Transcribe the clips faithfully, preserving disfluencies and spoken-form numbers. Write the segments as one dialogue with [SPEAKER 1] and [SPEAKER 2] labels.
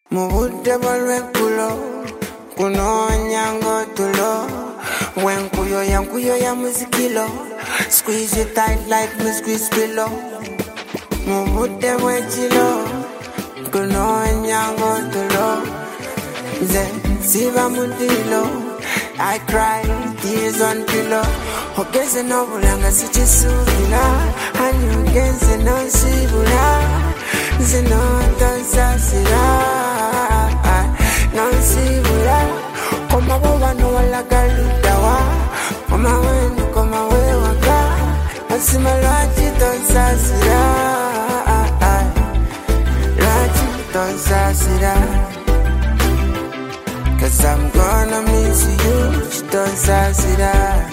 [SPEAKER 1] Mubude bolwe kulo kuno nyango tulo wenkuyo yankuyo ya muzikilo squeeze you tight like me squeeze pillow. Mubude wechilo kuno nyango tulo ze siva mundilo. I cry tears on pillow. Ogeze no bulanga sichisubila anyugeze no sibula zino tansasira no sibula koma boba no wala galudawa koma wenu koma wewaka asima lati tansasira lati tansasira. Cause I'm gonna miss you, don't say that.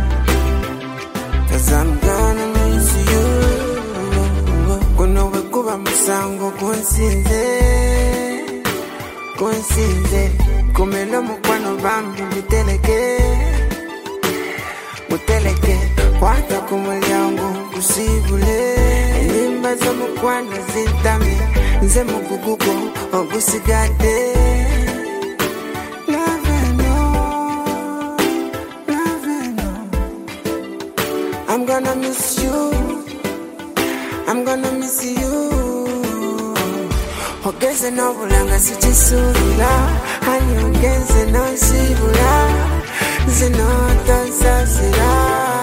[SPEAKER 1] Cause I'm gonna miss you. Kuno we kuba musango kunsinze, kunsinze. Kumelo mukwano bambi muteleke, muteleke. Kwata kumulyango kusibule. Nimba za mukwano zintami, nze mugugugo ogusigade. I'm gonna miss you, I'm gonna miss you. Ogeze no bulanga sichisubila anyugeze no sibula zino tansasira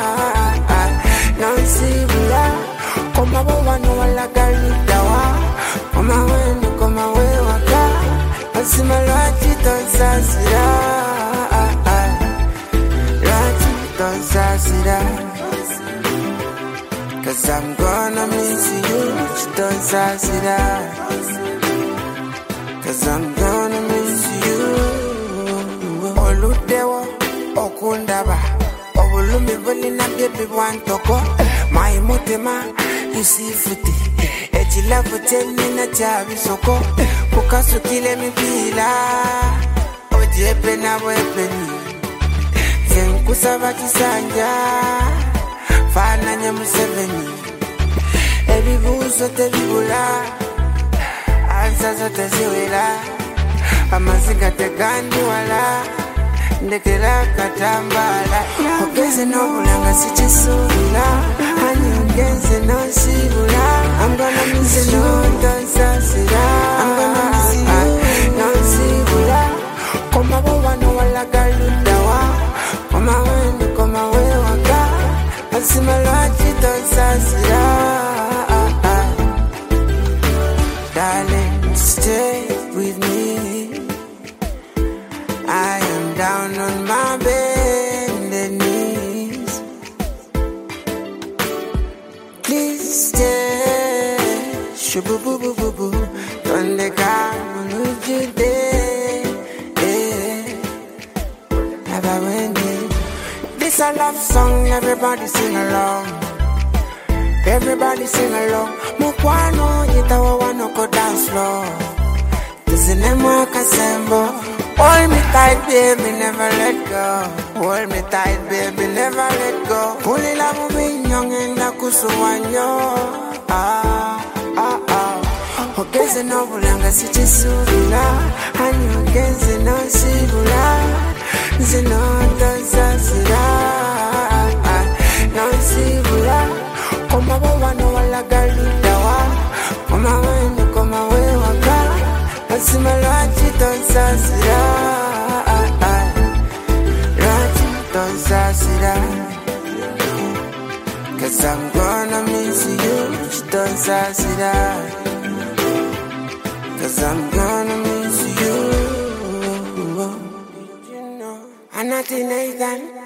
[SPEAKER 1] no sibula koma boba no wala galudawa koma wenu koma wewaka asima lwati tansasira lwati tansasira. Cause I'm gonna miss you, don't say that. Cause I'm gonna miss you. Oludewo, okundaba, obulumi buli na baby wantoko. My motema, you see futi. Ejila futeni na chabi soko. Kukasu kile mipila, ojepe na wepeni. Zenkusaba kisanja. Fana nyamu seveni ebi buzo te bibula ansa zote ziwela amazinga te gandi wala ndekela katambala. Ogeze no bulanga sichisubila anyugeze no sibula. I'm gonna miss you, don't say that. I'm gonna miss you, no sibula. Koma boba no wala galudawa koma wenu koma wewaka asima lwati tansasira. Darling, stay with me. I am down on my bended knees. Please stay. Shubu-bu-bu-bu-bu. Donde kama nujude. Never wending. This a love song, everybody sing along. Everybody sing along. Mukwano jitawa wanoko dance floor. Tizine mwaka sembo. Hold me tight, baby, never let go. Hold me tight, baby, never let go. Puli la mubinyong enda kusuwanyo. Ah, ah, ah. Ogeze no bulanga sichisubila anyugeze no sibula zino tansasira no sibula koma boba no wala galudawa koma wenu koma wewaka asima lwati tansasira lwati tansasira. Cause I'm gonna miss you, don't say that. Cause I'm gonna miss you. Anati Nathan.